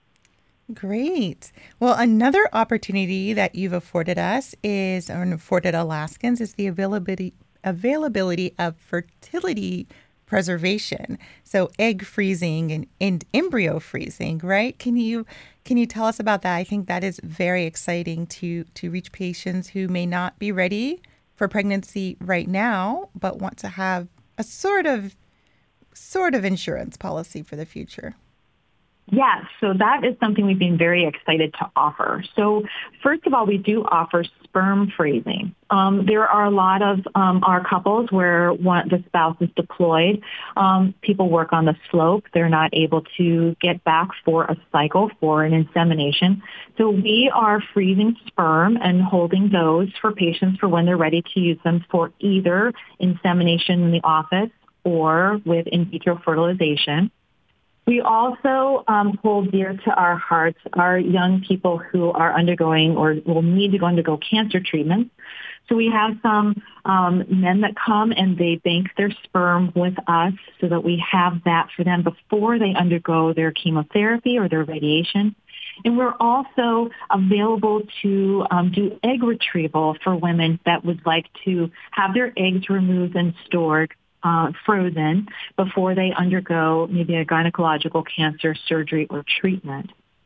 A: Great. Well, another opportunity that you've afforded us is, or afforded Alaskans, is the availability availability of fertility preservation. So egg freezing and, and embryo freezing, right? Can you can you tell us about that? I think that is very exciting to to reach patients who may not be ready for pregnancy right now, but want to have a sort of sort of insurance policy for the future.
B: Yeah, so that is something we've been very excited to offer. So first of all, we do offer sperm freezing. Um, there are a lot of um, our couples where one, the spouse is deployed. Um, people work on the slope. They're not able to get back for a cycle for an insemination. So we are freezing sperm and holding those for patients for when they're ready to use them for either insemination in the office or with in vitro fertilization. We also um, hold dear to our hearts our young people who are undergoing or will need to go undergo cancer treatments. So we have some um, men that come and they bank their sperm with us so that we have that for them before they undergo their chemotherapy or their radiation. And we're also available to um, do egg retrieval for women that would like to have their eggs removed and stored Uh, frozen before they undergo maybe a gynecological cancer surgery or treatment.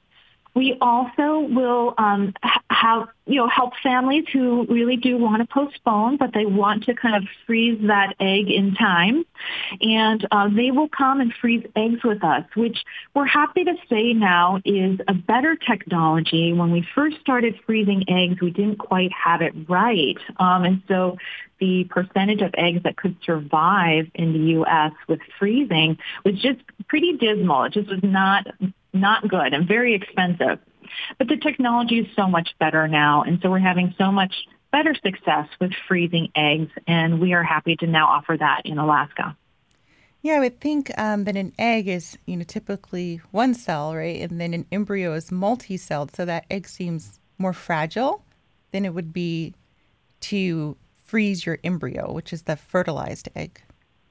B: We also will um, have, you know, help families who really do want to postpone, but they want to kind of freeze that egg in time. And uh, they will come and freeze eggs with us, which we're happy to say now is a better technology. When we first started freezing eggs, we didn't quite have it right. Um, and so the percentage of eggs that could survive in the U S with freezing was just pretty dismal. It just was not not good and very expensive. But the technology is so much better now, and so we're having so much better success with freezing eggs, and we are happy to now offer that in Alaska.
A: Yeah, I would think um, that an egg is, you know, typically one cell, right? And then an embryo is multi-celled, so that egg seems more fragile than it would be to freeze your embryo, which is the fertilized egg.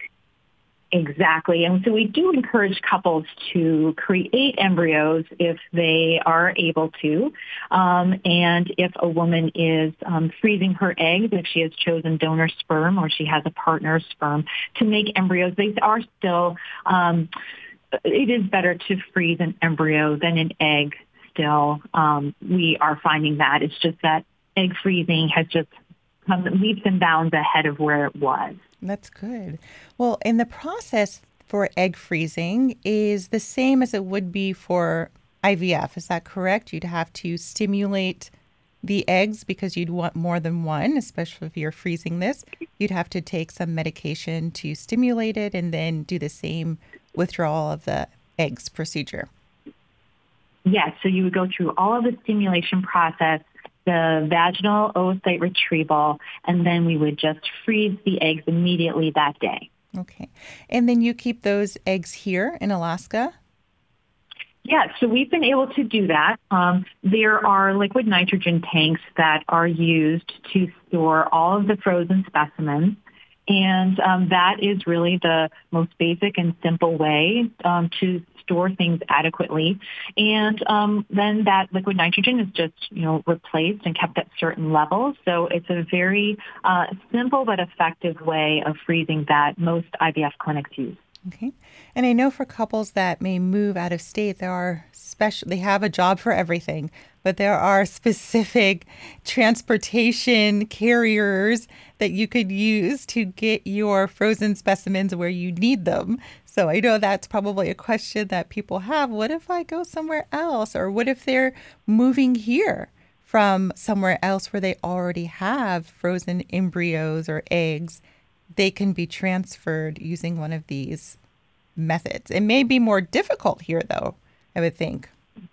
B: Exactly. And so we do encourage couples to create embryos if they are able to. Um, and if a woman is um, freezing her eggs, if she has chosen donor sperm or she has a partner's sperm, to make embryos, they are still, um, it is better to freeze an embryo than an egg still. Um, we are finding that. It's just that egg freezing has just come leaps and bounds ahead of where it was.
A: That's good. Well, and the process for egg freezing is the same as it would be for I V F. Is that correct? You'd have to stimulate the eggs because you'd want more than one, especially if you're freezing this. You'd have to take some medication to stimulate it and then do the same withdrawal of the eggs procedure.
B: Yes, so you would go through all of the stimulation process, the vaginal oocyte retrieval, and then we would just freeze the eggs immediately that day.
A: Okay. And then you keep those eggs here in Alaska?
B: Yeah, so we've been able to do that. Um, there are liquid nitrogen tanks that are used to store all of the frozen specimens. And um, that is really the most basic and simple way um, to store things adequately. And um, then that liquid nitrogen is just, you know, replaced and kept at certain levels. So it's a very uh, simple but effective way of freezing that most I V F clinics use.
A: Okay. And I know for couples that may move out of state, there are special, they have a job for everything, but there are specific transportation carriers that you could use to get your frozen specimens where you need them. So I know that's probably a question that people have. What if I go somewhere else? Or what if they're moving here from somewhere else where they already have frozen embryos or eggs? They can be transferred using one of these methods. It may be more difficult here, though, I would think.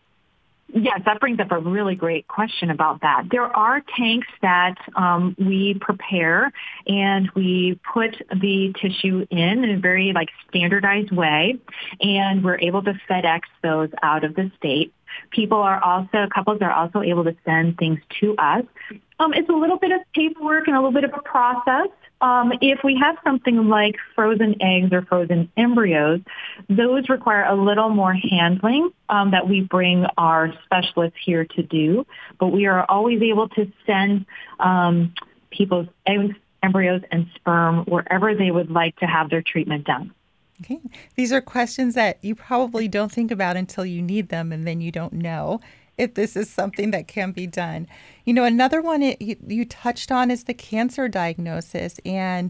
B: Yes, that brings up a really great question about that. There are tanks that um, we prepare and we put the tissue in in a very like standardized way, and we're able to FedEx those out of the state. People are also, couples are also able to send things to us. Um, it's a little bit of paperwork and a little bit of a process. Um, if we have something like frozen eggs or frozen embryos, those require a little more handling um, that we bring our specialists here to do. But we are always able to send um, people's eggs, embryos, and sperm wherever they would like to have their treatment done.
A: Okay. These are questions that you probably don't think about until you need them, and then you don't know if this is something that can be done. You know, another one it, you, you touched on is the cancer diagnosis. And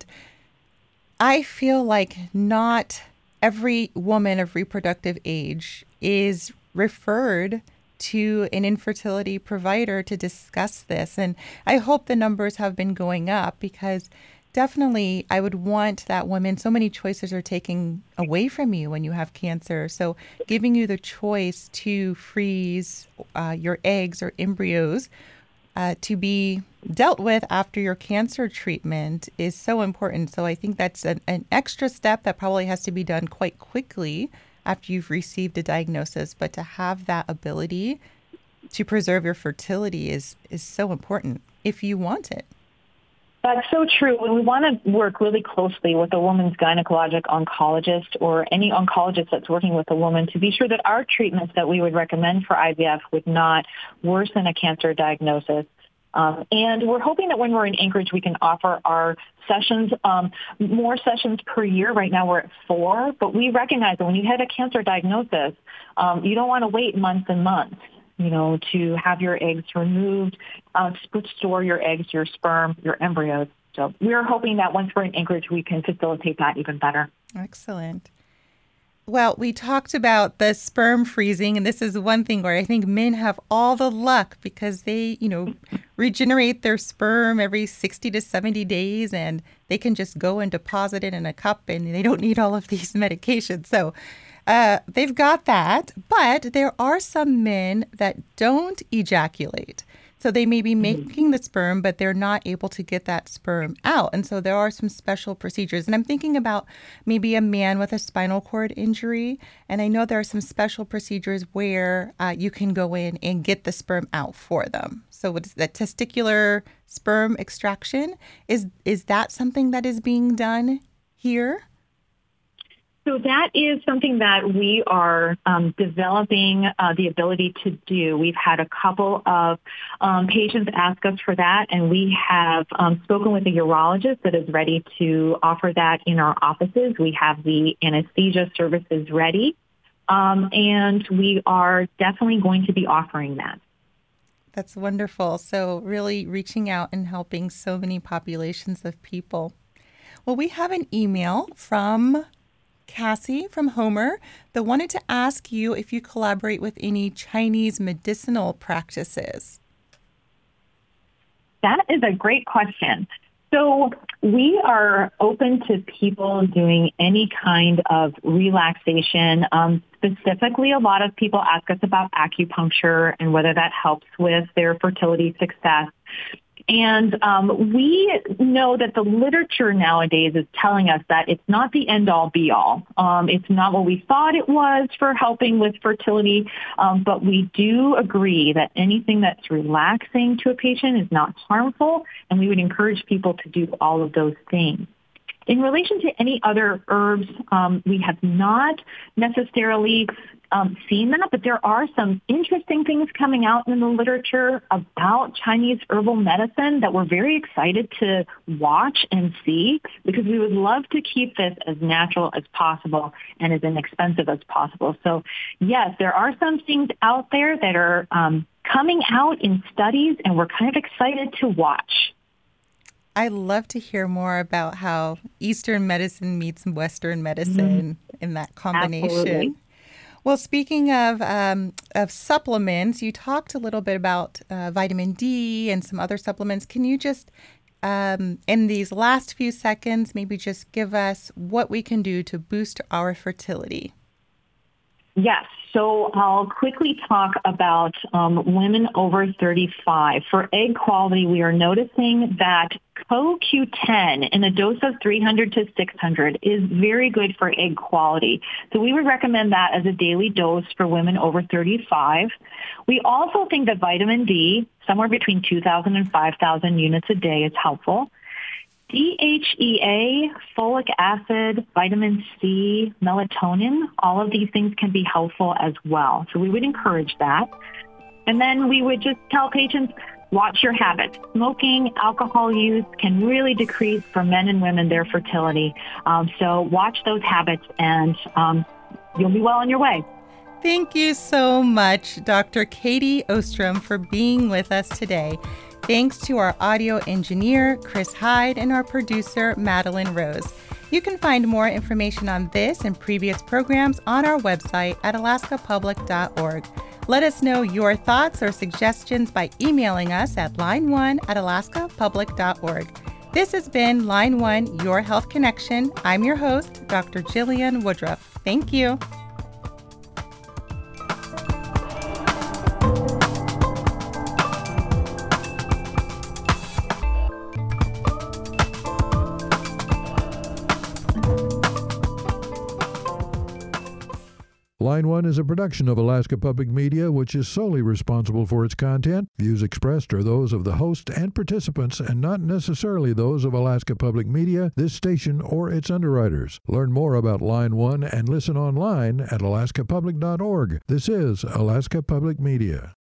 A: I feel like not every woman of reproductive age is referred to an infertility provider to discuss this. And I hope the numbers have been going up, because definitely I would want that woman, so many choices are taken away from you when you have cancer. So giving you the choice to freeze uh, your eggs or embryos uh, to be dealt with after your cancer treatment is so important. So I think that's an, an extra step that probably has to be done quite quickly after you've received a diagnosis. But to have that ability to preserve your fertility is, is so important if you want it.
B: That's so true. We want to work really closely with a woman's gynecologic oncologist or any oncologist that's working with a woman to be sure that our treatments that we would recommend for I V F would not worsen a cancer diagnosis. Um, and we're hoping that when we're in Anchorage, we can offer our sessions, um, more sessions per year. Right now we're at four, but we recognize that when you had a cancer diagnosis, um, you don't want to wait months and months. you know, to have your eggs removed, uh, to store your eggs, your sperm, your embryos. So we're hoping that once we're in Anchorage, we can facilitate that even better.
A: Excellent. Well, we talked about the sperm freezing, and this is one thing where I think men have all the luck because they, you know, regenerate their sperm every sixty to seventy days, and they can just go and deposit it in a cup, and they don't need all of these medications. So uh, they've got that. But there are some men that don't ejaculate. So they may be making the sperm, but they're not able to get that sperm out. And so there are some special procedures. And I'm thinking about maybe a man with a spinal cord injury. And I know there are some special procedures where uh, you can go in and get the sperm out for them. So what is that testicular sperm extraction? Is is that something that is being done here?
B: So that is something that we are um, developing uh, the ability to do. We've had a couple of um, patients ask us for that, and we have um, spoken with a urologist that is ready to offer that in our offices. We have the anesthesia services ready, um, and we are definitely going to be offering that.
A: That's wonderful. So really reaching out and helping so many populations of people. Well, we have an email from Cassie from Homer that wanted to ask you if you collaborate with any Chinese medicinal practices.
B: That is a great question. So we are open to people doing any kind of relaxation. Um, specifically, a lot of people ask us about acupuncture and whether that helps with their fertility success. And um, we know that the literature nowadays is telling us that it's not the end-all, be-all. Um, it's not what we thought it was for helping with fertility, um, but we do agree that anything that's relaxing to a patient is not harmful, and we would encourage people to do all of those things. In relation to any other herbs, um, we have not necessarily um, seen that, but there are some interesting things coming out in the literature about Chinese herbal medicine that we're very excited to watch and see, because we would love to keep this as natural as possible and as inexpensive as possible. So yes, there are some things out there that are um, coming out in studies, and we're kind of excited to watch.
A: I love to hear more about how Eastern medicine meets Western medicine mm-hmm. in that combination.
B: Absolutely.
A: Well, speaking of um, of supplements, you talked a little bit about uh, vitamin D and some other supplements. Can you just, um, in these last few seconds, maybe just give us what we can do to boost our fertility?
B: Yes. So I'll quickly talk about um, women over thirty-five. For egg quality, we are noticing that C O Q ten in a dose of three hundred to six hundred is very good for egg quality. So we would recommend that as a daily dose for women over thirty-five. We also think that vitamin D, somewhere between two thousand and five thousand units a day, is helpful. D H E A, folic acid, vitamin C, melatonin, all of these things can be helpful as well. So we would encourage that. And then we would just tell patients, watch your habits. Smoking, alcohol use can really decrease for men and women their fertility. Um, so watch those habits, and um, you'll be well on your way.
A: Thank you so much, Doctor Katie Ostrom, for being with us today. Thanks to our audio engineer, Chris Hyde, and our producer, Madeline Rose. You can find more information on this and previous programs on our website at alaska public dot org. Let us know your thoughts or suggestions by emailing us at line one at alaska public dot org. This has been Line One, Your Health Connection. I'm your host, Doctor Jillian Woodruff. Thank you.
C: Line One is a production of Alaska Public Media, which is solely responsible for its content. Views expressed are those of the host and participants, and not necessarily those of Alaska Public Media, this station, or its underwriters. Learn more about Line One and listen online at alaska public dot org. This is Alaska Public Media.